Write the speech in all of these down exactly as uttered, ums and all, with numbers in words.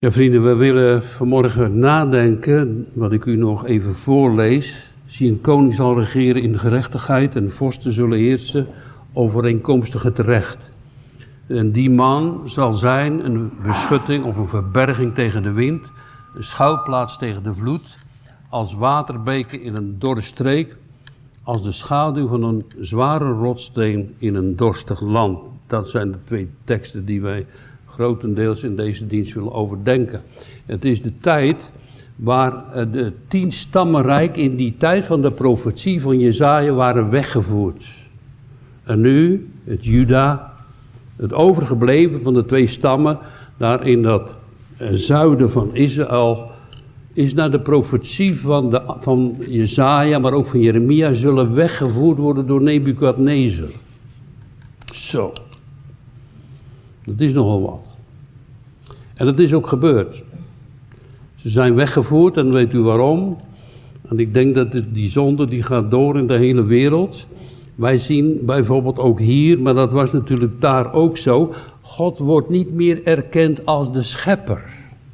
Ja, vrienden, we willen vanmorgen nadenken, wat ik u nog even voorlees. Zie, een koning zal regeren in gerechtigheid en vorsten zullen heersen overeenkomstig het recht. En die man zal zijn een beschutting of een verberging tegen de wind, een schuilplaats tegen de vloed, als waterbeken in een dorre streek, als de schaduw van een zware rotsteen in een dorstig land. Dat zijn de twee teksten die wij grotendeels in deze dienst willen overdenken. Het is de tijd waar de tien stammenrijk in die tijd van de profetie van Jesaja waren weggevoerd. En nu, het Juda, het overgebleven van de twee stammen, daar in dat zuiden van Israël, is naar de profetie van, de, van Jesaja, maar ook van Jeremia, zullen weggevoerd worden door Nebukadnezar. Zo. Dat is nogal wat. En dat is ook gebeurd. Ze zijn weggevoerd en weet u waarom? En ik denk dat het, die zonde die gaat door in de hele wereld. Wij zien bijvoorbeeld ook hier, maar dat was natuurlijk daar ook zo. God wordt niet meer erkend als de schepper.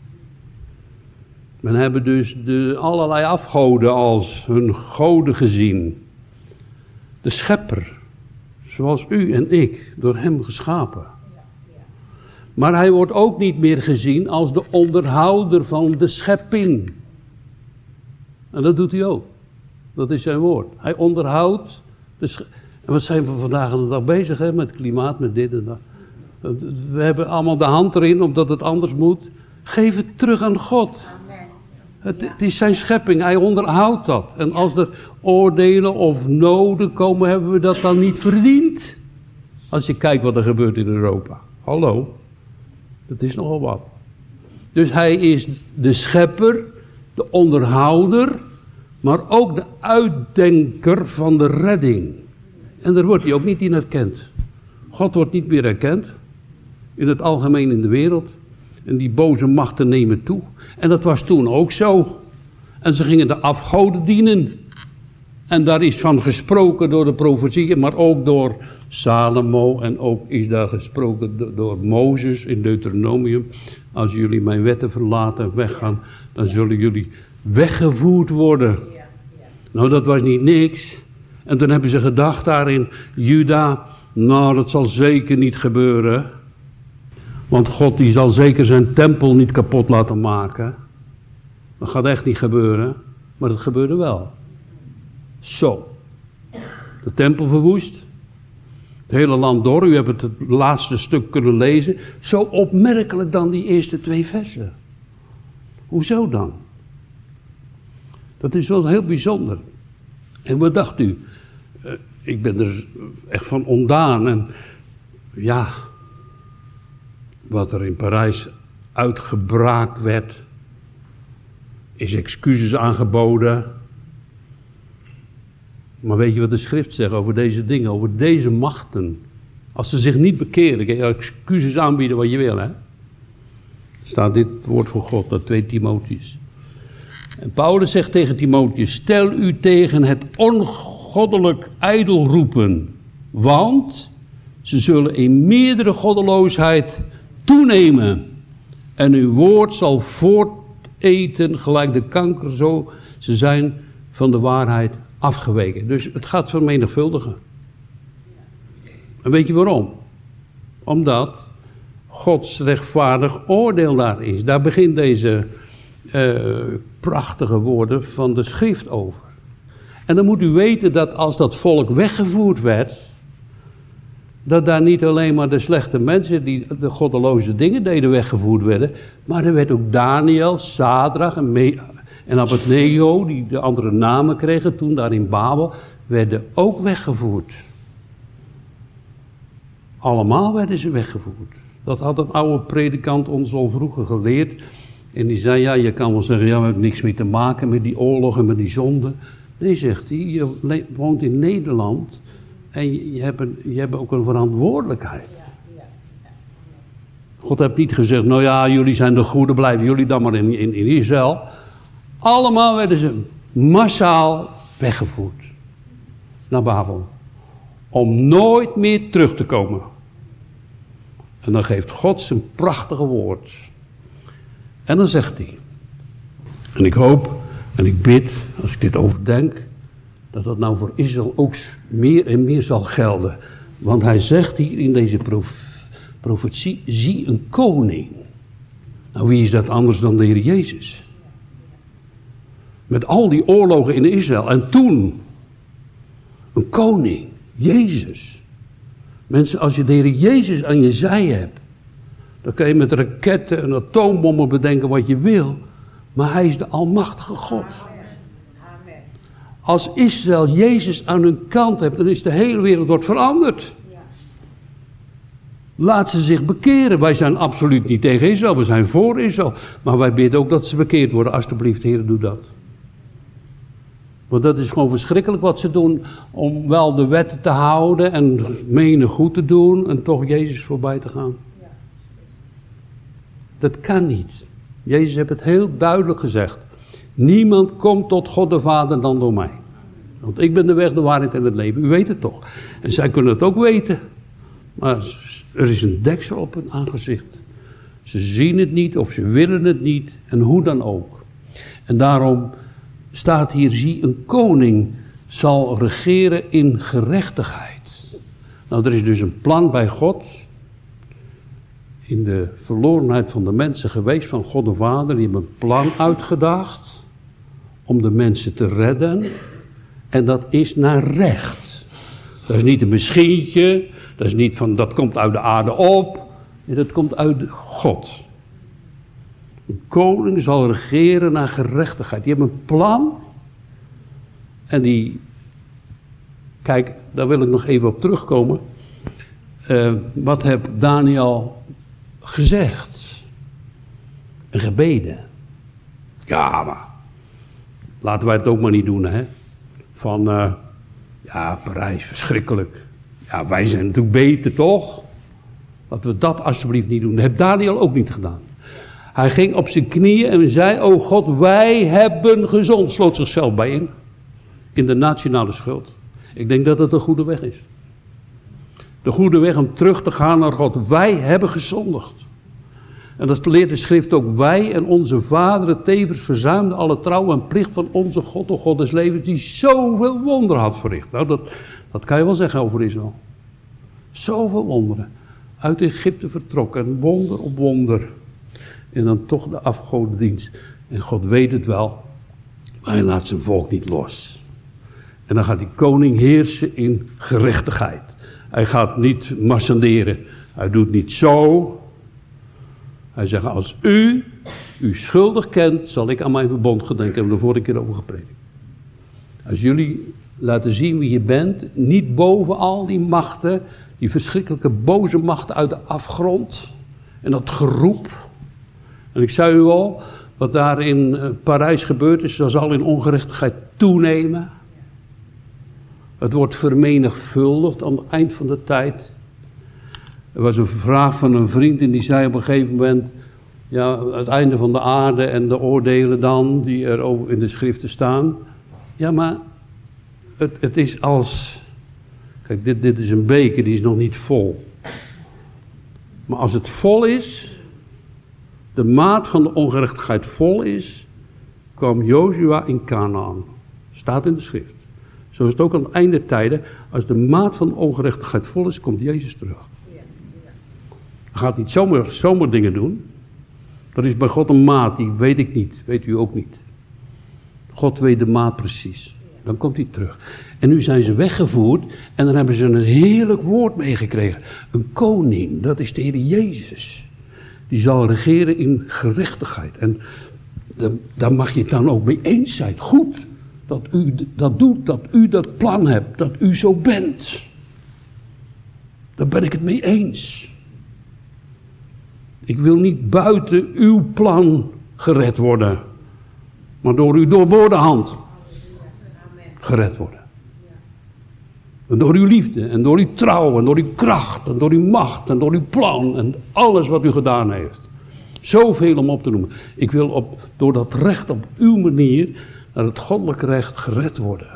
Men hebben dus de allerlei afgoden als hun goden gezien. De schepper, zoals u en ik, door hem geschapen. Maar hij wordt ook niet meer gezien als de onderhouder van de schepping. En dat doet hij ook. Dat is zijn woord. Hij onderhoudt de schepping. En wat zijn we vandaag de dag bezig, hè? Met klimaat, met dit en dat. We hebben allemaal de hand erin, omdat het anders moet. Geef het terug aan God. Het, het is zijn schepping, hij onderhoudt dat. En als er oordelen of noden komen, hebben we dat dan niet verdiend. Als je kijkt wat er gebeurt in Europa. Hallo. Dat is nogal wat. Dus hij is de schepper, de onderhouder, maar ook de uitdenker van de redding. En daar wordt hij ook niet in erkend. God wordt niet meer erkend. In het algemeen in de wereld. En die boze machten nemen toe. En dat was toen ook zo. En ze gingen de afgoden dienen. En daar is van gesproken door de profetieën, maar ook door Salomo. En ook is daar gesproken door Mozes in Deuteronomium. Als jullie mijn wetten verlaten en weggaan, dan zullen jullie weggevoerd worden. Nou, dat was niet niks. En toen hebben ze gedacht daar in Juda, nou, dat zal zeker niet gebeuren. Want God die zal zeker zijn tempel niet kapot laten maken. Dat gaat echt niet gebeuren. Maar dat gebeurde wel. Zo. De tempel verwoest. Het hele land door. U hebt het, het laatste stuk kunnen lezen. Zo opmerkelijk dan die eerste twee versen. Hoezo dan? Dat is wel heel bijzonder. En wat dacht u? Uh, ik ben er echt van ontdaan. En ja, wat er in Parijs uitgebraakt werd, is excuses aangeboden. Maar weet je wat de schrift zegt over deze dingen, over deze machten? Als ze zich niet bekeren, kun je excuses aanbieden wat je wil, hè? Staat dit woord van God, dat twee Timotheus. En Paulus zegt tegen Timotheus, stel u tegen het ongoddelijk ijdel roepen, want ze zullen in meerdere goddeloosheid toenemen. En uw woord zal voorteten gelijk de kanker, zo ze zijn van de waarheid afgeweken. Dus het gaat vermenigvuldigen. En weet je waarom? Omdat Gods rechtvaardig oordeel daar is. Daar begint deze uh, prachtige woorden van de schrift over. En dan moet u weten dat als dat volk weggevoerd werd, dat daar niet alleen maar de slechte mensen die de goddeloze dingen deden weggevoerd werden, maar er werd ook Daniel, Sadrach en, Me- en Abednego, die de andere namen kregen toen daar in Babel, werden ook weggevoerd. Allemaal werden ze weggevoerd. Dat had een oude predikant ons al vroeger geleerd. En die zei, ja, je kan wel zeggen, ja, we hebben niks mee te maken met die oorlog en met die zonde. Nee, zegt hij, je le- woont in Nederland en je, je, hebt een, je hebt ook een verantwoordelijkheid. God heeft niet gezegd, nou ja, jullie zijn de goede, blijven jullie dan maar in, in, in Israël. Allemaal werden ze massaal weggevoerd naar Babel. Om nooit meer terug te komen. En dan geeft God zijn prachtige woord. En dan zegt hij, en ik hoop en ik bid, als ik dit overdenk, dat dat nou voor Israël ook meer en meer zal gelden. Want hij zegt hier in deze prof, profetie, zie een koning. Nou, wie is dat anders dan de Heer Jezus? Met al die oorlogen in Israël. En toen, een koning, Jezus. Mensen, als je de Heer Jezus aan je zij hebt, dan kan je met raketten en atoombommen bedenken wat je wil. Maar hij is de almachtige God. Als Israël Jezus aan hun kant heeft, dan is de hele wereld wordt veranderd. Laat ze zich bekeren. Wij zijn absoluut niet tegen Israël, we zijn voor Israël. Maar wij bidden ook dat ze bekeerd worden. Alsjeblieft, Heer, doe dat. Want dat is gewoon verschrikkelijk wat ze doen om wel de wetten te houden en menen goed te doen en toch Jezus voorbij te gaan. Dat kan niet. Jezus heeft het heel duidelijk gezegd. Niemand komt tot God de Vader dan door mij. Want ik ben de weg, de waarheid en het leven. U weet het toch. En zij kunnen het ook weten. Maar er is een deksel op hun aangezicht. Ze zien het niet of ze willen het niet. En hoe dan ook. En daarom staat hier, zie een koning zal regeren in gerechtigheid. Nou, er is dus een plan bij God. In de verlorenheid van de mensen geweest van God de Vader. Die hebben een plan uitgedacht. Om de mensen te redden. En dat is naar recht. Dat is niet een misschientje. Dat is niet van, dat komt uit de aarde op. Nee, dat komt uit God. Een koning zal regeren naar gerechtigheid. Die hebben een plan. En die... Kijk, daar wil ik nog even op terugkomen. Uh, wat heb Daniel gezegd? En gebeden. Ja, maar... Laten wij het ook maar niet doen, hè. Van, uh, ja, Parijs, verschrikkelijk. Ja, wij zijn natuurlijk beter, toch? Laten we dat alsjeblieft niet doen. Dat heeft Daniel ook niet gedaan. Hij ging op zijn knieën en zei, o God, wij hebben gezond. Sloot zichzelf bij in. In de nationale schuld. Ik denk dat het een goede weg is. De goede weg om terug te gaan naar God. Wij hebben gezondigd. En dat leert de schrift ook. Wij en onze vaderen tevens verzuimden alle trouw en plicht van onze God, de God des levens, die zoveel wonderen had verricht. Nou, dat, dat kan je wel zeggen over Israël. Zoveel wonderen. Uit Egypte vertrokken, wonder op wonder. En dan toch de afgodendienst. En God weet het wel, maar hij laat zijn volk niet los. En dan gaat die koning heersen in gerechtigheid. Hij gaat niet massanderen. Hij doet niet zo. Hij zegt, als u u schuldig kent, zal ik aan mijn verbond gedenken. We hebben er vorige keer over gepredikt. Als jullie laten zien wie je bent, niet boven al die machten, die verschrikkelijke boze machten uit de afgrond. En dat geroep. En ik zei u al, wat daar in Parijs gebeurd is, dat zal in ongerechtigheid toenemen. Het wordt vermenigvuldigd aan het eind van de tijd. Er was een vraag van een vriend en die zei op een gegeven moment, ja, het einde van de aarde en de oordelen dan, die er over in de schriften staan. Ja, maar het, het is als, kijk, dit, dit is een beker, die is nog niet vol. Maar als het vol is, de maat van de ongerechtigheid vol is, kwam Jozua in Kanaan. Staat in de schrift. Zo is het ook aan het einde tijden, als de maat van de ongerechtigheid vol is, komt Jezus terug. Hij gaat niet zomaar, zomaar dingen doen. Er is bij God een maat, die weet ik niet, weet u ook niet. God weet de maat precies. Dan komt hij terug. En nu zijn ze weggevoerd en dan hebben ze een heerlijk woord meegekregen. Een koning, dat is de Heer Jezus. Die zal regeren in gerechtigheid. En de, daar mag je het dan ook mee eens zijn. Goed dat u dat doet, dat u dat plan hebt, dat u zo bent. Daar ben ik het mee eens. Ik wil niet buiten uw plan gered worden, maar door uw doorboorde hand gered worden. En door uw liefde, en door uw trouw, en door uw kracht, en door uw macht, en door uw plan, en alles wat u gedaan heeft. Zoveel om op te noemen. Ik wil op, door dat recht op uw manier, naar het goddelijke recht gered worden.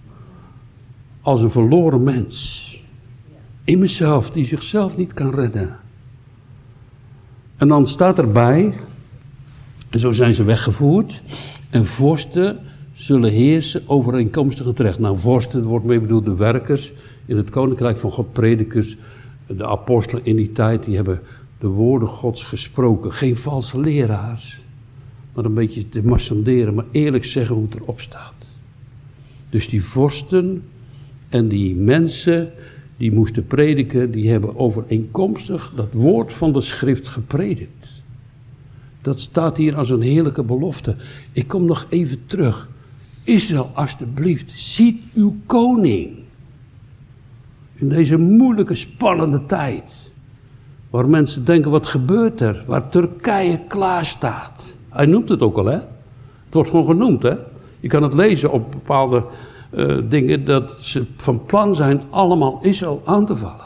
Als een verloren mens. In mezelf, die zichzelf niet kan redden. En dan staat erbij, En zo zijn ze weggevoerd. En vorsten zullen heersen overeenkomstig het recht. Nou, vorsten wordt mee bedoeld de werkers in het koninkrijk van God, predikers, de apostelen in die tijd, die hebben de woorden Gods gesproken. Geen valse leraars, maar een beetje te marchanderen, maar eerlijk zeggen hoe het erop staat. Dus die vorsten en die mensen die moesten prediken, die hebben overeenkomstig dat woord van de schrift gepredikt. Dat staat hier als een heerlijke belofte. Ik kom nog even terug. Israël, alstublieft, ziet uw koning. In deze moeilijke, spannende tijd. Waar mensen denken, wat gebeurt er? Waar Turkije klaar staat. Hij noemt het ook al, hè? Het wordt gewoon genoemd, hè? Je kan het lezen op bepaalde uh, dingen, dat ze van plan zijn allemaal Israël aan te vallen.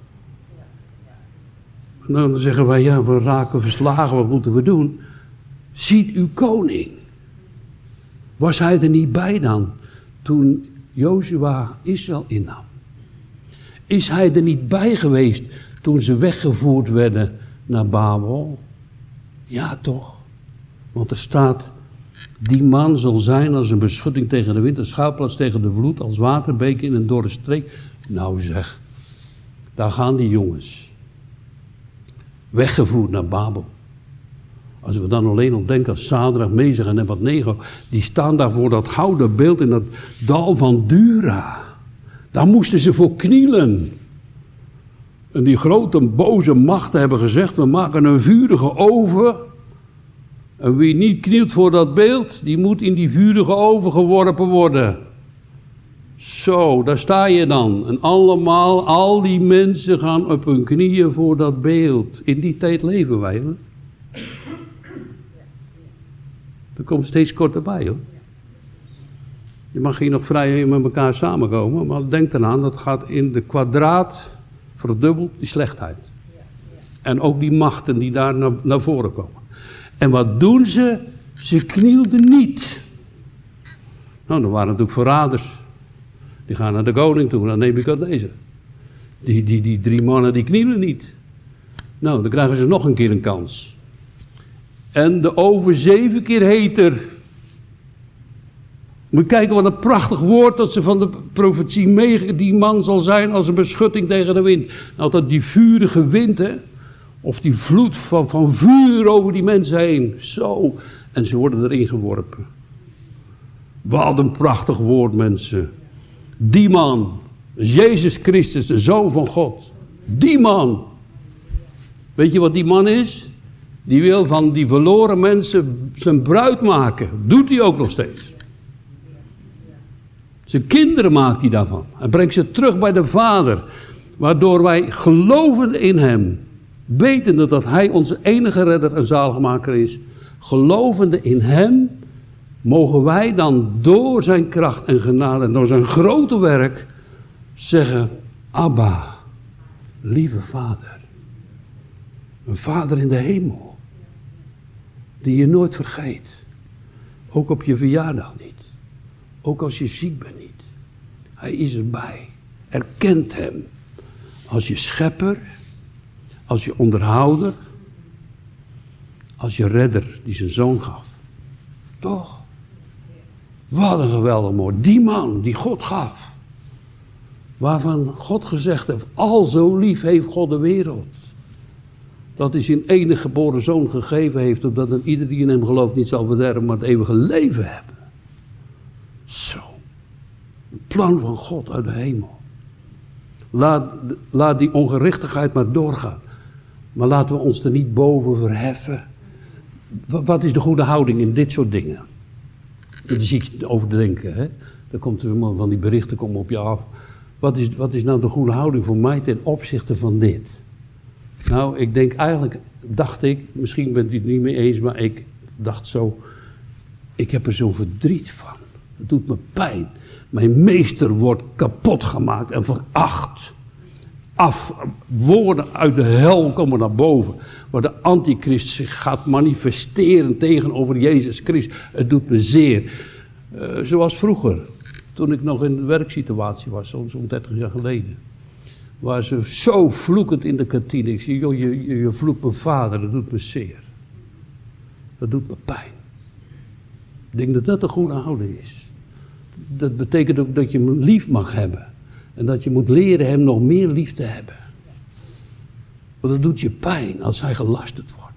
En dan zeggen wij, ja, we raken verslagen, wat moeten we doen? Ziet uw koning. Was hij er niet bij dan, toen Jozua Israël innam? Is hij er niet bij geweest toen ze weggevoerd werden naar Babel? Ja, toch? Want er staat, die man zal zijn als een beschutting tegen de wind, een schuilplaats tegen de vloed, als waterbeek in een dorre streek. Nou zeg, daar gaan die jongens. Weggevoerd naar Babel. Als we dan alleen al denken aan Sadrach, Mezach en Abednego, die staan daar voor dat gouden beeld in dat dal van Dura. Daar moesten ze voor knielen. En die grote boze machten hebben gezegd, we maken een vurige oven. En wie niet knielt voor dat beeld, die moet in die vurige oven geworpen worden. Zo, daar sta je dan. En allemaal, al die mensen gaan op hun knieën voor dat beeld. In die tijd leven wij, hoor. Dat komt steeds korter bij, hoor. Je mag hier nog vrij met elkaar samenkomen, maar denk eraan, dat gaat in de kwadraat verdubbeld die slechtheid. En ook die machten die daar naar, naar voren komen. En wat doen ze? Ze knielden niet. Nou, er waren natuurlijk verraders. Die gaan naar de koning toe, naar Nebukadnezar. Die, die, die drie mannen die knielen niet. Nou, dan krijgen ze nog een keer een kans. En de oven zeven keer heter. Moet je kijken wat een prachtig woord dat ze van de profetie mee, die man zal zijn als een beschutting tegen de wind. Nou, dat die vurige wind, hè, of die vloed van, van vuur over die mensen heen. Zo. En ze worden erin geworpen. Wat een prachtig woord, mensen. Die man, Jezus Christus, de Zoon van God. Die man. Weet je wat die man is? Die wil van die verloren mensen zijn bruid maken. Doet hij ook nog steeds. Zijn kinderen maakt hij daarvan. En brengt ze terug bij de Vader. Waardoor wij geloven in hem. Wetende dat hij onze enige redder en zaligmaker is. Gelovende in hem. Mogen wij dan door zijn kracht en genade en door zijn grote werk zeggen, Abba, lieve Vader. Een Vader in de hemel. Die je nooit vergeet. Ook op je verjaardag niet. Ook als je ziek bent niet. Hij is erbij. Erkent hem. Als je schepper. Als je onderhouder. Als je redder die zijn zoon gaf. Toch? Wat een geweldig mooi. Die man die God gaf. Waarvan God gezegd heeft, al zo lief heeft God de wereld. Dat hij zijn enige geboren zoon gegeven heeft, opdat een ieder die in hem gelooft niet zal verderven, maar het eeuwige leven hebben. Zo. Een plan van God uit de hemel. Laat, laat die ongerechtigheid maar doorgaan. Maar laten we ons er niet boven verheffen. Wat is de goede houding in dit soort dingen? Daar zie ik overdenken, hè. Dan komt er van die berichten komen op je af. Wat is, wat is nou de goede houding voor mij ten opzichte van dit? Nou, ik denk eigenlijk, dacht ik, misschien bent u het niet mee eens, maar ik dacht zo, ik heb er zo'n verdriet van. Het doet me pijn. Mijn meester wordt kapot gemaakt en veracht. Af, woorden uit de hel komen naar boven. Waar de antichrist zich gaat manifesteren tegenover Jezus Christus. Het doet me zeer. Uh, zoals vroeger, toen ik nog in een werksituatie was, zo'n dertig jaar geleden. Waar ze zo vloekend in de kantine. Ik zie, joh, je, je, je vloekt mijn vader, dat doet me zeer. Dat doet me pijn. Ik denk dat dat een goede houding is. Dat betekent ook dat je hem lief mag hebben. En dat je moet leren hem nog meer lief te hebben. Want dat doet je pijn als hij gelasterd wordt.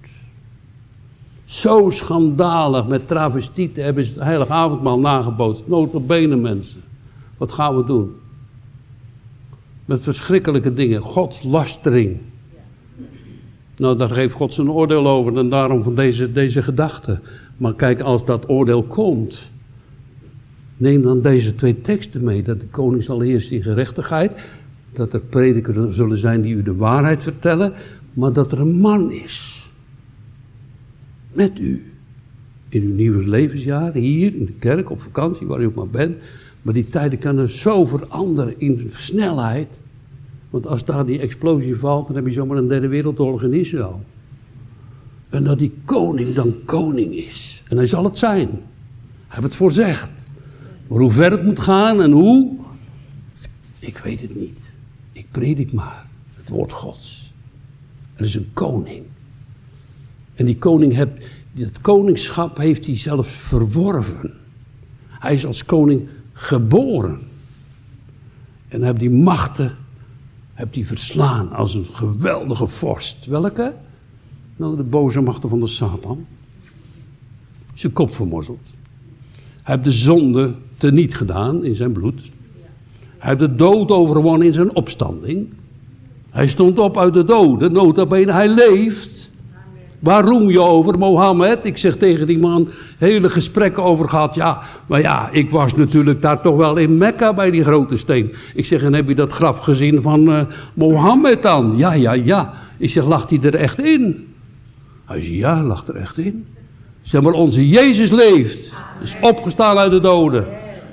Zo schandalig met travestieten hebben ze het heilige avondmaal nagebootst. Nota bene mensen. Wat gaan we doen? Met verschrikkelijke dingen. Godslastering. Nou, daar geeft God zijn oordeel over. En daarom van deze, deze gedachte. Maar kijk, als dat oordeel komt. Neem dan deze twee teksten mee. Dat de koning zal heersen in gerechtigheid. Dat er predikers zullen zijn die u de waarheid vertellen. Maar dat er een man is. Met u. In uw nieuwe levensjaar. Hier in de kerk, op vakantie, waar u ook maar bent. Maar die tijden kunnen zo veranderen in snelheid. Want als daar die explosie valt, dan heb je zomaar een derde wereldoorlog in Israël. En dat die koning dan koning is. En hij zal het zijn. Hij heeft het voorzegd. Maar hoe ver het moet gaan en hoe, ik weet het niet. Ik predik maar het woord Gods. Er is een koning. En die koning heeft, dat koningschap heeft hij zelf verworven. Hij is als koning geboren. En hij heeft die machten, heeft hij verslaan als een geweldige vorst. Welke? Nou, de boze machten van de Satan. Zijn kop vermorzeld. Hij heeft de zonde teniet gedaan in zijn bloed. Hij heeft de dood overwonnen in zijn opstanding. Hij stond op uit de doden, nota bene, hij leeft. Waar roem je over, Mohammed? Ik zeg tegen die man, hele gesprekken over gehad. Ja, maar ja, ik was natuurlijk daar toch wel in Mekka bij die grote steen. Ik zeg, en heb je dat graf gezien van uh, Mohammed dan? Ja, ja, ja. Ik zeg, lag die er echt in? Hij zei, ja, lag er echt in. Zeg maar, onze Jezus leeft. Is opgestaan uit de doden.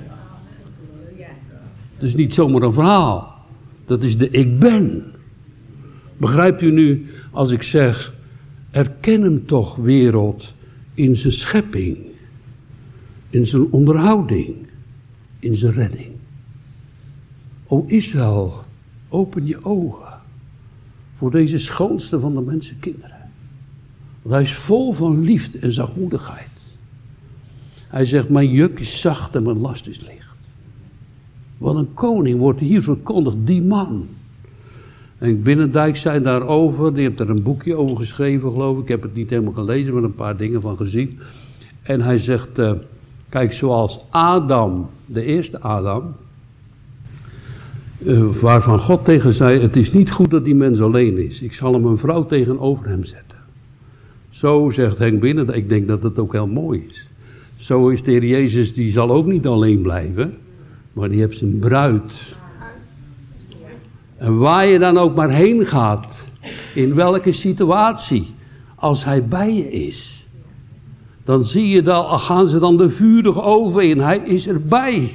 Dat is niet zomaar een verhaal. Dat is de ik ben. Begrijpt u nu als ik zeg, erken hem toch, wereld, in zijn schepping, in zijn onderhouding, in zijn redding. O Israël, open je ogen voor deze schoonste van de mensenkinderen. Want hij is vol van liefde en zachtmoedigheid. Hij zegt, mijn juk is zacht en mijn last is licht. Wat een koning wordt hier verkondigd, die man. En Binnendijk zei daarover, die heeft er een boekje over geschreven, geloof ik. Ik heb het niet helemaal gelezen, maar een paar dingen van gezien. En hij zegt, uh, kijk, zoals Adam, de eerste Adam, uh, waarvan God tegen zei, het is niet goed dat die mens alleen is. Ik zal hem een vrouw tegenover hem zetten. Zo zegt Henk Binnendijk, ik denk dat het ook heel mooi is. Zo is de Heer Jezus, die zal ook niet alleen blijven, maar die heeft zijn bruid. En waar je dan ook maar heen gaat, in welke situatie, als hij bij je is, dan zie je dat, gaan ze dan de vurige oven in, hij is erbij.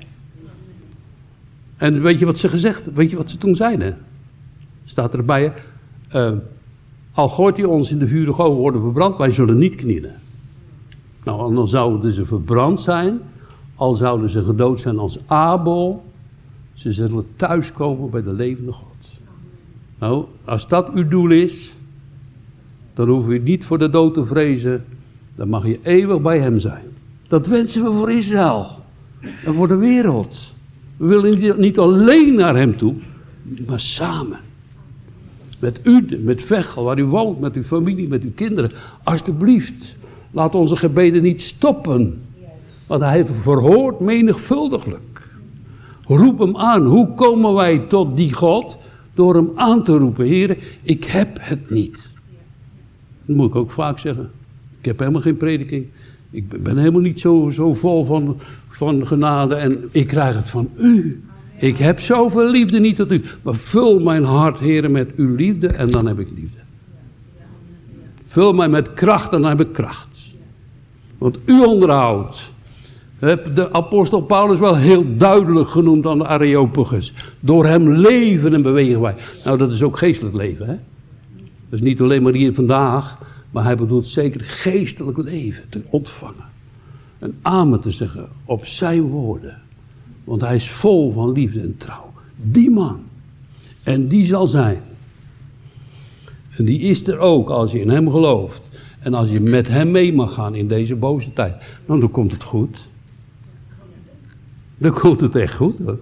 En weet je wat ze gezegd, weet je wat ze toen zeiden? Staat erbij, uh, al gooit hij ons in de vurige oven worden verbrand, wij zullen niet knielen. Nou, en dan zouden ze verbrand zijn, al zouden ze gedood zijn als Abel. Ze zullen thuiskomen bij de levende God. Nou, als dat uw doel is, dan hoef je niet voor de dood te vrezen. Dan mag je eeuwig bij hem zijn. Dat wensen we voor Israël. En voor de wereld. We willen niet alleen naar hem toe, maar samen. Met u, met Veghel, waar u woont, met uw familie, met uw kinderen. Alsjeblieft, laat onze gebeden niet stoppen. Want hij heeft verhoord menigvuldiglijk. Roep hem aan. Hoe komen wij tot die God? Door hem aan te roepen. Heere, ik heb het niet. Dat moet ik ook vaak zeggen. Ik heb helemaal geen prediking. Ik ben helemaal niet zo, zo vol van, van genade. En ik krijg het van u. Ik heb zoveel liefde niet tot u. Maar vul mijn hart, Heere, met uw liefde. En dan heb ik liefde. Vul mij met kracht en dan heb ik kracht. Want u onderhoudt. De apostel Paulus wel heel duidelijk genoemd aan de Areopagus. Door hem leven en bewegen wij. Nou, dat is ook geestelijk leven, hè. Dat is niet alleen maar hier vandaag, maar hij bedoelt zeker geestelijk leven te ontvangen. En amen te zeggen op zijn woorden. Want hij is vol van liefde en trouw. Die man. En die zal zijn. En die is er ook als je in hem gelooft. En als je met hem mee mag gaan in deze boze tijd, nou, dan komt het goed. Dan komt het echt goed, hoor.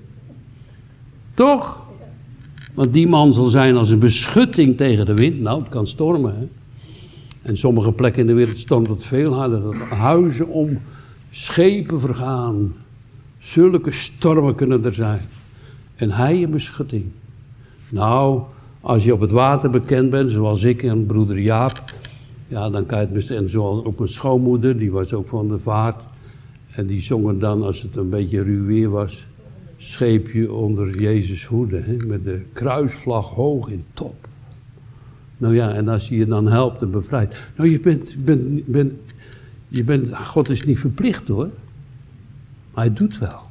Toch? Want die man zal zijn als een beschutting tegen de wind. Nou, het kan stormen, hè. En sommige plekken in de wereld stormt het veel harder. Dat huizen om, schepen vergaan. Zulke stormen kunnen er zijn. En hij een beschutting. Nou, als je op het water bekend bent, zoals ik en broeder Jaap. Ja, dan kan je het best. En zoals ook mijn schoonmoeder, die was ook van de vaart. En die zongen dan, als het een beetje ruw weer was, scheepje onder Jezus hoede. Hè, met de kruisvlag hoog in top. Nou ja, en als hij je dan helpt en bevrijdt. Nou, je bent, je bent, bent, je bent, God is niet verplicht hoor. Maar hij doet wel.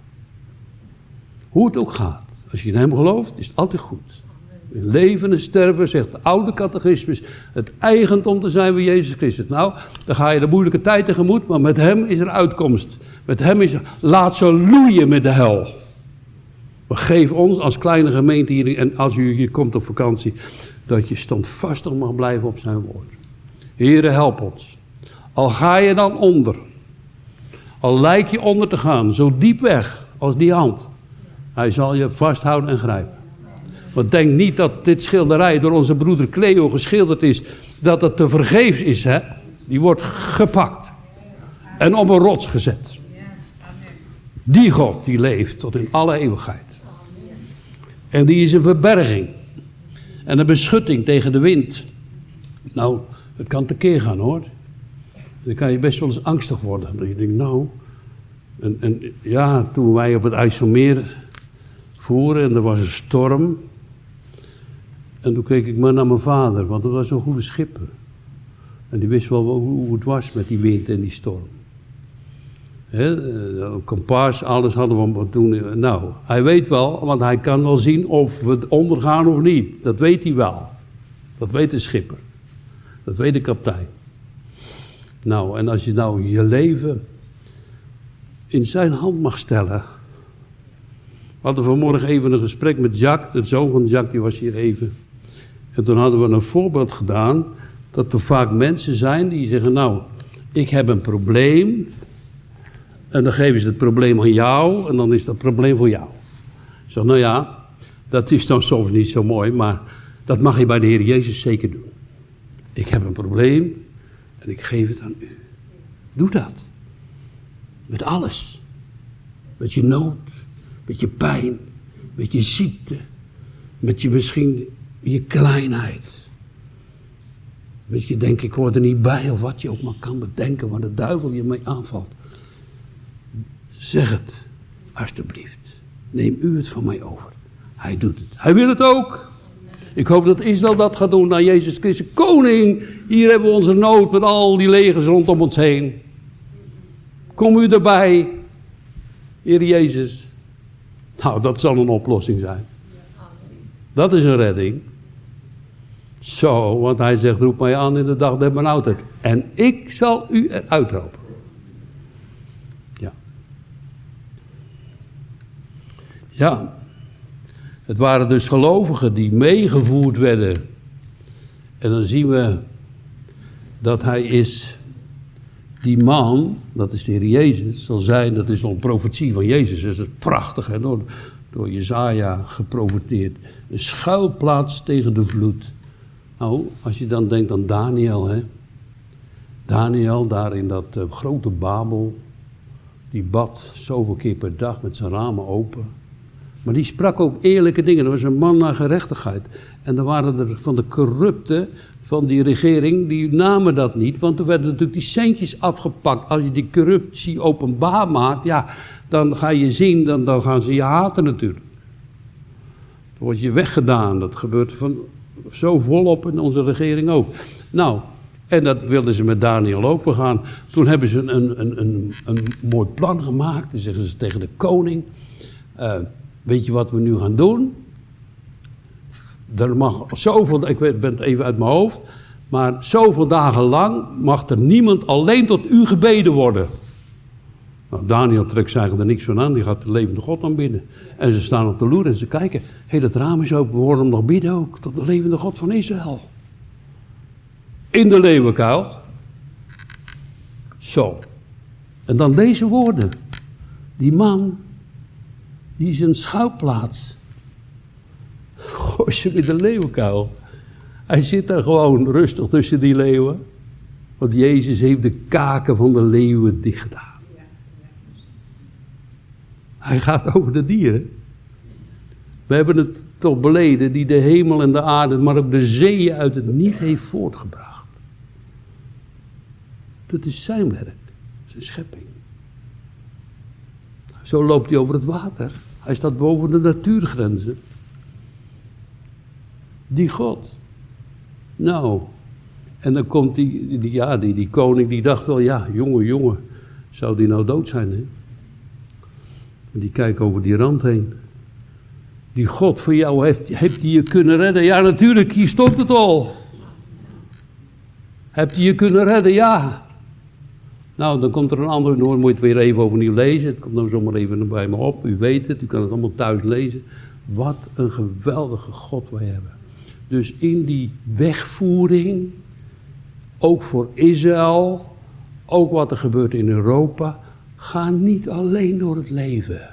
Hoe het ook gaat. Als je in hem gelooft, is het altijd goed. In leven en sterven, zegt de oude catechismus, het eigendom te zijn van Jezus Christus. Nou, dan ga je de moeilijke tijd tegemoet, maar met hem is er uitkomst. Met hem is er, laat ze loeien met de hel. Maar geef ons als kleine gemeente hier, en als u hier komt op vakantie, dat je standvastig mag blijven op zijn woord. Heere, help ons. Al ga je dan onder, al lijk je onder te gaan, zo diep weg als die hand. Hij zal je vasthouden en grijpen. Want denk niet dat dit schilderij door onze broeder Cleo geschilderd is, dat het te vergeefs is, hè? Die wordt gepakt en op een rots gezet. Die God, die leeft tot in alle eeuwigheid. En die is een verberging en een beschutting tegen de wind. Nou, het kan tekeer gaan, hoor. Dan kan je best wel eens angstig worden. Dat je denkt, nou... En, en ja, toen wij op het IJsselmeer voeren en er was een storm. En toen keek ik maar naar mijn vader, want dat was een goede schipper. En die wist wel hoe het was met die wind en die storm. He, kompas, alles hadden we toen. Nou, hij weet wel, want hij kan wel zien of we ondergaan of niet. Dat weet hij wel. Dat weet de schipper. Dat weet de kapitein. Nou, en als je nou je leven in zijn hand mag stellen. We hadden vanmorgen even een gesprek met Jacques, de zoon van Jacques, die was hier even. En toen hadden we een voorbeeld gedaan, dat er vaak mensen zijn die zeggen, nou, ik heb een probleem. En dan geven ze het probleem aan jou en dan is dat probleem voor jou. Ik zeg, nou ja, dat is dan soms niet zo mooi, maar dat mag je bij de Heer Jezus zeker doen. Ik heb een probleem en ik geef het aan u. Doe dat. Met alles. Met je nood, met je pijn, met je ziekte, met je misschien je kleinheid. Met je denk ik hoor er niet bij of wat je ook maar kan bedenken waar de duivel je mee aanvalt. Zeg het, alstublieft. Neem u het van mij over. Hij doet het. Hij wil het ook. Ik hoop dat Israël dat gaat doen naar Jezus Christus. Koning, hier hebben we onze nood met al die legers rondom ons heen. Kom u erbij, Heer Jezus. Nou, dat zal een oplossing zijn. Dat is een redding. Zo, want hij zegt, roep mij aan in de dag der benauwdheid. En ik zal u eruit helpen. Ja. Ja. Het waren dus gelovigen die meegevoerd werden. En dan zien we dat hij is... Die man, dat is de Heer Jezus, zal zijn, dat is een profetie van Jezus. Dat is prachtig, hè, door, door Jesaja geprofeteerd. Een schuilplaats tegen de vloed. Nou, als je dan denkt aan Daniel, hè. Daniel, daar in dat uh, grote Babel. Die bad zoveel keer per dag met zijn ramen open. Maar die sprak ook eerlijke dingen. Er was een man naar gerechtigheid. En er waren er van de corrupte van die regering, die namen dat niet. Want er werden natuurlijk die centjes afgepakt. Als je die corruptie openbaar maakt, ja, dan ga je zien, dan, dan gaan ze je haten natuurlijk. Dan word je weggedaan. Dat gebeurt van, zo volop in onze regering ook. Nou, en dat wilden ze met Daniel ook. We gaan, toen hebben ze een, een, een, een mooi plan gemaakt. Dan zeggen ze tegen de koning, Uh, weet je wat we nu gaan doen? Er mag zoveel, ik weet, ben het even uit mijn hoofd, maar zoveel dagen lang mag er niemand alleen tot u gebeden worden. Nou, Daniel trekt zich er niks van aan, die gaat de levende God aanbidden. En ze staan op de loer en ze kijken, hé, hey, dat raam is open, we horen hem nog bidden ook, tot de levende God van Israël. in de leeuwenkuil. Zo. En dan deze woorden. Die man, die zijn schuilplaats. Gooi ze in de leeuwenkuil. Hij zit daar gewoon rustig tussen die leeuwen. Want Jezus heeft de kaken van de leeuwen dicht gedaan. Hij gaat over de dieren. We hebben het toch beleden, die de hemel en de aarde, maar ook de zeeën uit het niet heeft voortgebracht. Dat is zijn werk, zijn schepping. Zo loopt hij over het water. Hij staat boven de natuurgrenzen. Die God. Nou, en dan komt die, die, ja, die, die koning, die dacht wel, ja, jongen, jongen, zou die nou dood zijn, hè? En die kijkt over die rand heen. Die God voor jou, heeft, heeft hij je kunnen redden? Ja, natuurlijk, hier stond het al. Hebt hij je kunnen redden? Ja. Nou, dan komt er een andere, dan moet je het weer even overnieuw lezen. Het komt nou zomaar even bij me op, u weet het, u kan het allemaal thuis lezen. Wat een geweldige God wij hebben. Dus in die wegvoering, ook voor Israël, ook wat er gebeurt in Europa, ga niet alleen door het leven.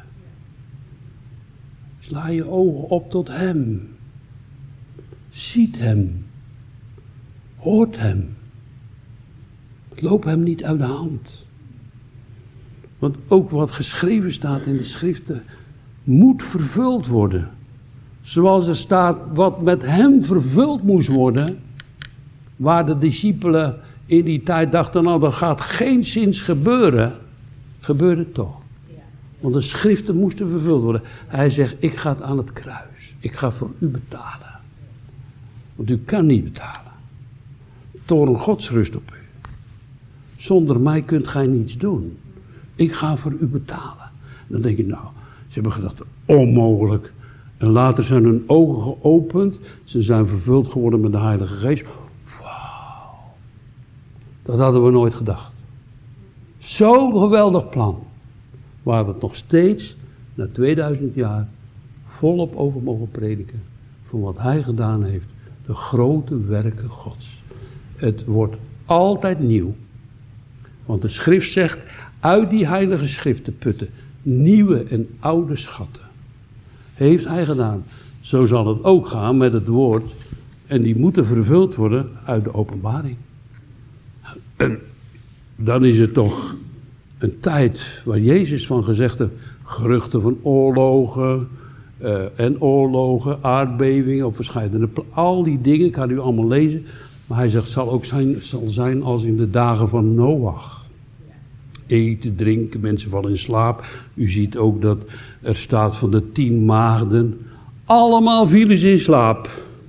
Sla je ogen op tot hem. Ziet hem. Hoort hem. Loop hem niet uit de hand. Want ook wat geschreven staat in de schriften moet vervuld worden. Zoals er staat wat met hem vervuld moest worden. Waar de discipelen in die tijd dachten, nou dat gaat geen zins gebeuren. Gebeurde toch. Want de schriften moesten vervuld worden. Hij zegt, ik ga het aan het kruis. Ik ga voor u betalen. Want u kan niet betalen. Toren Gods rust op u. Zonder mij kunt gij niets doen. Ik ga voor u betalen. Dan denk je, nou, ze hebben gedacht, onmogelijk. En later zijn hun ogen geopend. Ze zijn vervuld geworden met de Heilige Geest. Wauw. Dat hadden we nooit gedacht. Zo'n geweldig plan. Waar we het nog steeds, na tweeduizend jaar, volop over mogen prediken. Van wat hij gedaan heeft. De grote werken Gods. Het wordt altijd nieuw. Want de schrift zegt, uit die heilige schriften putten. Nieuwe en oude schatten. Heeft hij gedaan. Zo zal het ook gaan met het woord. En die moeten vervuld worden uit de openbaring. En dan is het toch een tijd waar Jezus van gezegd heeft, geruchten van oorlogen uh, en oorlogen, aardbevingen op verschillende plaatsen. Al die dingen kan u allemaal lezen. Maar hij zegt, zal ook zijn, zal zijn als in de dagen van Noach. Eten, drinken, mensen vallen in slaap. U ziet ook dat er staat van de tien maagden. Allemaal vielen ze in slaap.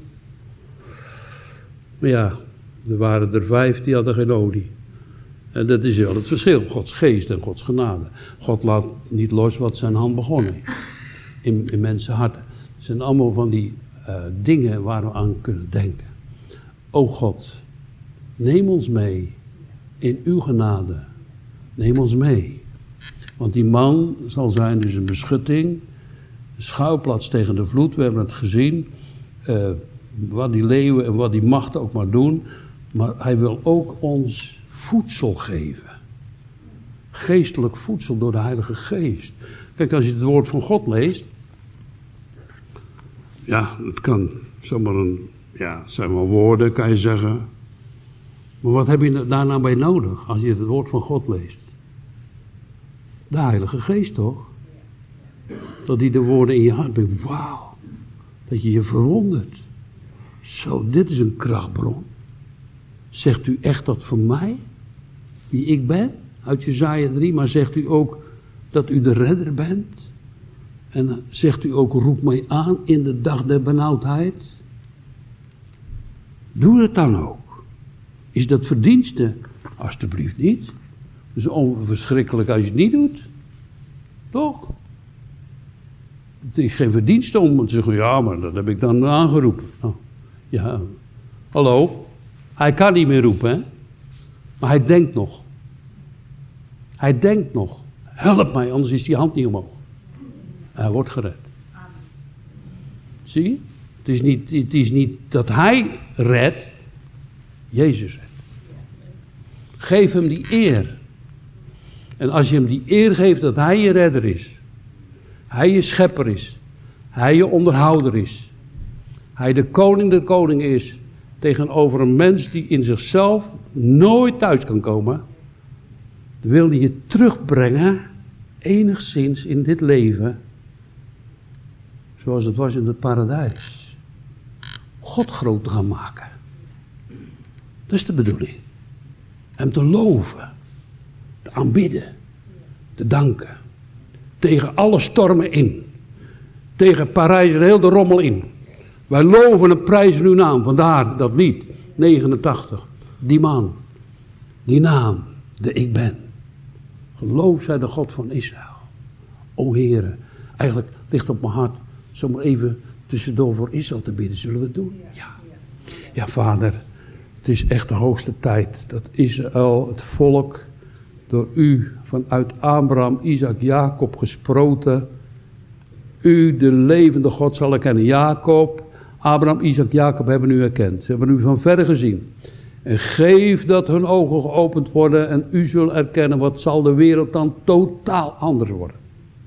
Maar ja, er waren er vijf die hadden geen olie. En dat is wel het verschil. Gods geest en Gods genade. God laat niet los wat zijn hand begonnen heeft. In, in mensen harten. Het zijn allemaal van die uh, dingen waar we aan kunnen denken. O God, neem ons mee in uw genade. Neem ons mee. Want die man zal zijn dus een beschutting. Een schuilplaats tegen de vloed. We hebben het gezien. Uh, wat die leeuwen en wat die machten ook maar doen. Maar hij wil ook ons voedsel geven. Geestelijk voedsel door de Heilige Geest. Kijk, als je het woord van God leest. Ja, het kan zomaar een... Ja, het zijn wel woorden, kan je zeggen. Maar wat heb je daar nou bij nodig als je het woord van God leest? De Heilige Geest toch? Dat die de woorden in je hart brengt. Wauw. Dat je je verwondert. Zo, dit is een krachtbron. Zegt u echt dat voor mij? Wie ik ben? Uit Jesaja drie. Maar zegt u ook dat u de redder bent? En zegt u ook, roep mij aan in de dag der benauwdheid? Doe het dan ook. Is dat verdienste? Alsjeblieft niet. Het is onverschrikkelijk als je het niet doet. Toch? Het is geen verdienste om te zeggen, ja, maar dat heb ik dan aangeroepen. Oh, ja, hallo? Hij kan niet meer roepen, hè? Maar hij denkt nog. Hij denkt nog. Help mij, anders is die hand niet omhoog. Hij wordt gered. Zie je? Het is niet, het is niet dat hij redt. Jezus. Geef hem die eer. En als je hem die eer geeft dat hij je redder is. Hij je schepper is. Hij je onderhouder is. Hij de koning der koningen is. Tegenover een mens die in zichzelf nooit thuis kan komen. Wil hij je terugbrengen. Enigszins in dit leven. Zoals het was in het paradijs. God groot te gaan maken. Dat is de bedoeling. Hem te loven. Te aanbidden. Te danken. Tegen alle stormen in. Tegen Parijs en heel de rommel in. Wij loven en prijzen uw naam. Vandaar dat lied. negenentachtig. Die man. Die naam. De ik ben. Geloof zij de God van Israël. O Heere. Eigenlijk ligt op mijn hart. Zomaar even tussendoor voor Israël te bidden. Zullen we het doen? Ja. Ja, Vader. Het is echt de hoogste tijd. Dat Israël, het volk. Door u vanuit Abraham, Isaac, Jacob gesproten. U, de levende God, zal erkennen. Jacob, Abraham, Isaac, Jacob hebben u erkend. Ze hebben u van verre gezien. En geef dat hun ogen geopend worden en u zult erkennen, wat zal de wereld dan totaal anders worden.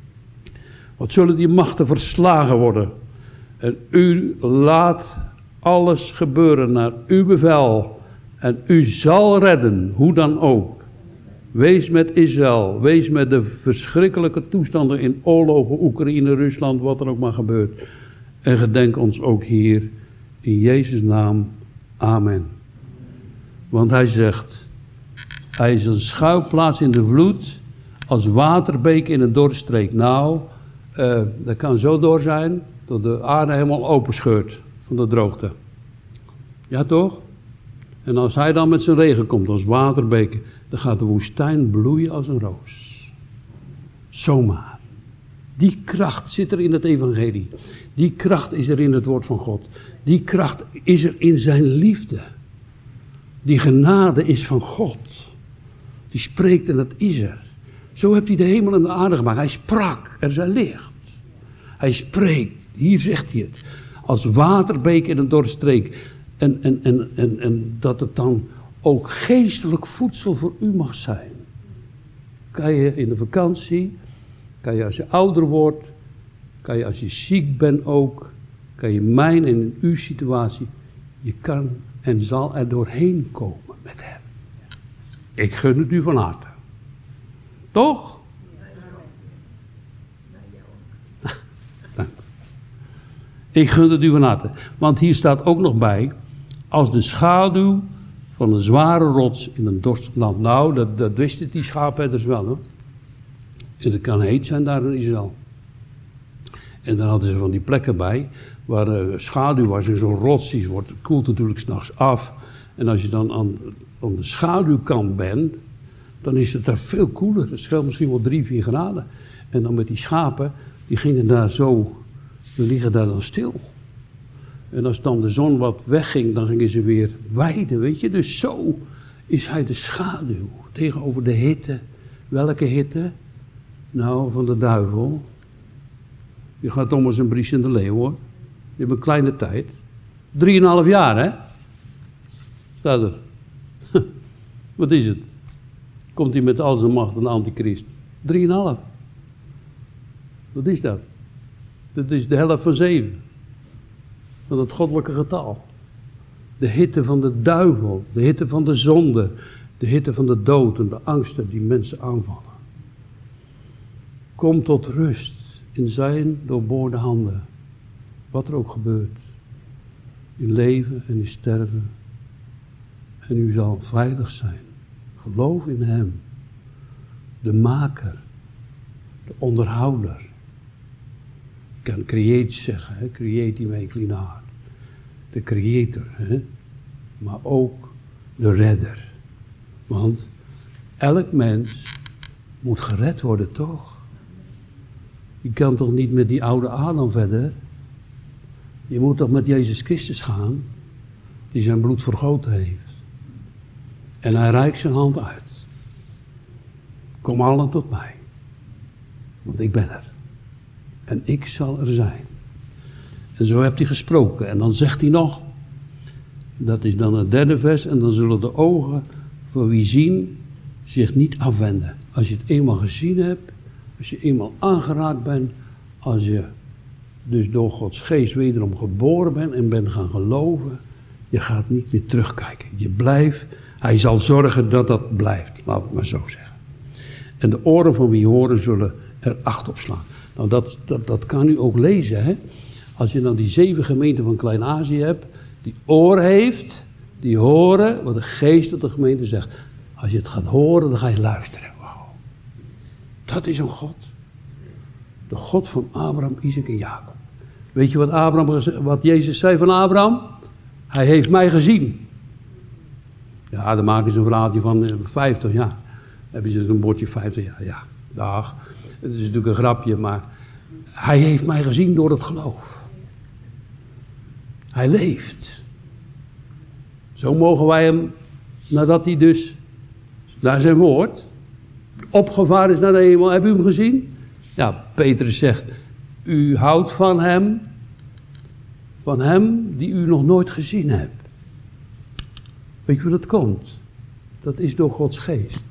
Wat zullen die machten verslagen worden. En u laat alles gebeuren naar uw bevel. En u zal redden, hoe dan ook. Wees met Israël, wees met de verschrikkelijke toestanden in oorlogen, Oekraïne, Rusland, wat er ook maar gebeurt. En gedenk ons ook hier, in Jezus' naam, amen. Want hij zegt, hij is een schuilplaats in de vloed, als waterbeek in een dorststreek. Nou, uh, dat kan zo door zijn, dat de aarde helemaal openscheurt van de droogte. Ja toch? En als hij dan met zijn regen komt, als waterbeken, dan gaat de woestijn bloeien als een roos. Zomaar. Die kracht zit er in het evangelie. Die kracht is er in het woord van God. Die kracht is er in zijn liefde. Die genade is van God. Die spreekt en dat is er. Zo heeft hij de hemel en de aarde gemaakt. Hij sprak, er zijn licht. Hij spreekt, hier zegt hij het. Als waterbeek in een dorststreek. En, en, en, en, en dat het dan ook geestelijk voedsel voor u mag zijn. Kan je in de vakantie, kan je als je ouder wordt, kan je als je ziek bent ook, kan je mijn en in uw situatie, je kan en zal er doorheen komen met hem. Ik gun het u van harte. Toch? Ik gun het u van harte. Want hier staat ook nog bij, als de schaduw van een zware rots in een dorstig land. Nou, dat, dat wisten die schaapherders wel, hoor. En het kan heet zijn daar in Israël. En dan hadden ze van die plekken bij, waar uh, schaduw was en zo'n rots, die wordt, koelt natuurlijk 's nachts af. En als je dan aan, aan de schaduwkant bent, dan is het daar veel koeler. Het scheelt misschien wel drie, vier graden. En dan met die schapen, die gingen daar zo, die liggen daar dan stil. En als dan de zon wat wegging, dan gingen ze weer weiden, weet je. Dus zo is hij de schaduw tegenover de hitte. Welke hitte? Nou, van de duivel. Je gaat om als een bries in de leeuw, hoor. Je hebt een kleine tijd. Drieënhalf jaar, hè? Staat er. Wat is het? Komt hij met al zijn macht een antichrist. Drieënhalf. Wat is dat? Dat is de helft van zeven. Van het goddelijke getal. De hitte van de duivel. De hitte van de zonde. De hitte van de dood en de angsten die mensen aanvallen. Kom tot rust in zijn doorboorde handen. Wat er ook gebeurt. In leven en in sterven. En u zal veilig zijn. Geloof in hem. De maker. De onderhouder. Ik kan create zeggen, hè? Create me clean heart. De creator, hè? Maar ook de redder. Want elk mens moet gered worden, toch? Je kan toch niet met die oude Adam verder? Je moet toch met Jezus Christus gaan, die zijn bloed vergoten heeft. En hij reikt zijn hand uit. Kom allen tot mij, want ik ben er. En ik zal er zijn. En zo hebt hij gesproken. En dan zegt hij nog, Dat is dan het derde vers. En dan zullen de ogen voor wie zien zich niet afwenden. Als je het eenmaal gezien hebt, als je eenmaal aangeraakt bent, als je dus door Gods geest wederom geboren bent en bent gaan geloven, je gaat niet meer terugkijken. Je blijft, hij zal zorgen dat dat blijft, laat het maar zo zeggen. En de oren van wie horen zullen er acht op slaan. Nou, dat, dat, dat kan u ook lezen, hè. Als je nou die zeven gemeenten van Klein-Azië hebt, die oor heeft, die horen wat de geest tot de gemeente zegt. Als je het gaat horen, dan ga je luisteren. Wow. Dat is een God. De God van Abraham, Isaac en Jacob. Weet je wat, Abraham, wat Jezus zei van Abraham? Hij heeft mij gezien. Ja, dan maken ze een verhaaltje van vijftig jaar. Dan hebben ze zo'n bordje vijftig jaar. Ja, dag. Het is natuurlijk een grapje, maar hij heeft mij gezien door het geloof. Hij leeft. Zo mogen wij hem, nadat hij dus naar zijn woord opgevaren is naar de hemel. Heb u hem gezien? Ja, Petrus zegt, u houdt van hem, van hem die u nog nooit gezien hebt. Weet je hoe dat komt? Dat is door Gods geest.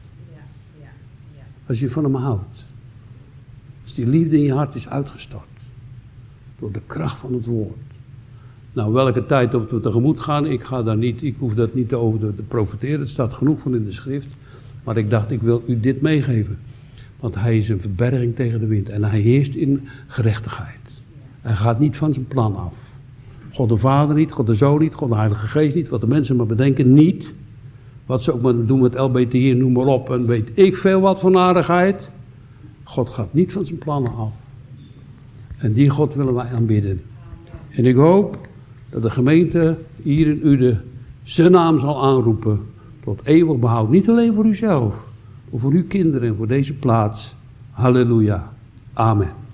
Als je van hem houdt. Als die liefde in je hart is uitgestort. Door de kracht van het woord. Nou, welke tijd of we tegemoet gaan, ik ga daar niet, ik hoef dat niet over te profiteren. Het staat genoeg van in de schrift. Maar ik dacht, ik wil u dit meegeven. Want hij is een verberging tegen de wind. En hij heerst in gerechtigheid. Hij gaat niet van zijn plan af. God de Vader niet, God de Zoon niet, God de Heilige Geest niet. Wat de mensen maar bedenken, niet. Wat ze ook maar doen met L B T hier, noem maar op. En weet ik veel wat van aardigheid. God gaat niet van zijn plannen af. En die God willen wij aanbidden. En ik hoop dat de gemeente hier in Uden zijn naam zal aanroepen tot eeuwig behoud. Niet alleen voor uzelf, maar voor uw kinderen en voor deze plaats. Halleluja. Amen.